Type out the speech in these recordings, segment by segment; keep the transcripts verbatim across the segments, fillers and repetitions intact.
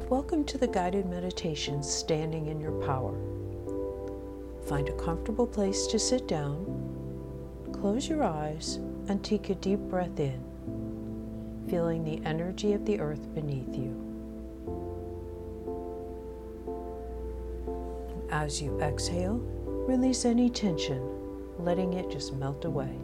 Welcome to the guided meditation Standing in Your Power. Find a comfortable place to sit down, close your eyes, and take a deep breath in, feeling the energy of the earth beneath you. As you exhale, release any tension, letting it just melt away.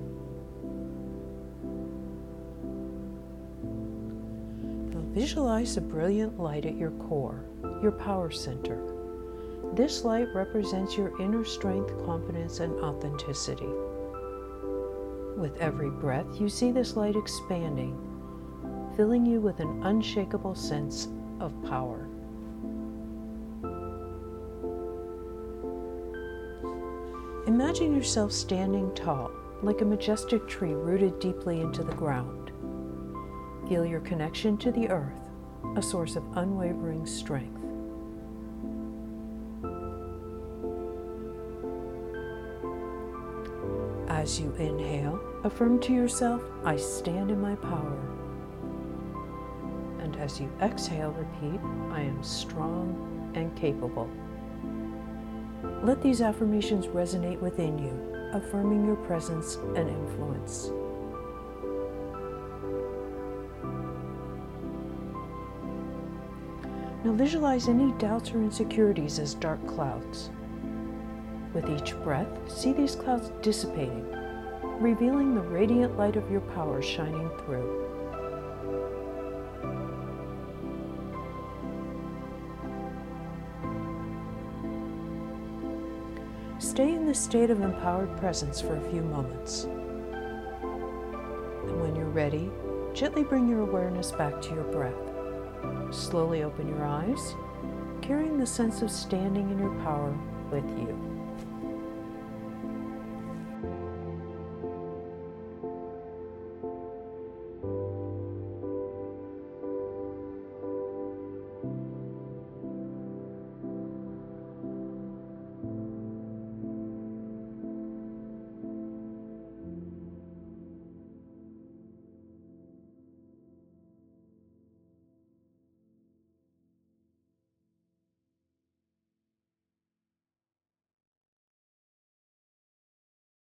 Visualize a brilliant light at your core, your power center. This light represents your inner strength, confidence, and authenticity. With every breath, you see this light expanding, filling you with an unshakable sense of power. Imagine yourself standing tall, like a majestic tree rooted deeply into the ground. Feel your connection to the earth, a source of unwavering strength. As you inhale, affirm to yourself, I stand in my power. And as you exhale, repeat, I am strong and capable. Let these affirmations resonate within you, affirming your presence and influence. Now visualize any doubts or insecurities as dark clouds. With each breath, see these clouds dissipating, revealing the radiant light of your power shining through. Stay in this state of empowered presence for a few moments. And when you're ready, gently bring your awareness back to your breath. Slowly open your eyes, carrying the sense of standing in your power with you.